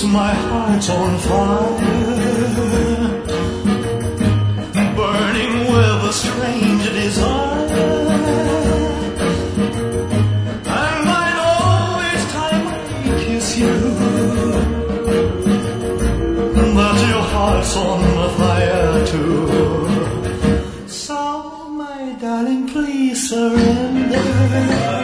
my heart's on fire, burning with a strange desire. And I know each time I kiss you that your heart's on fire too. So, my darling, please surrender.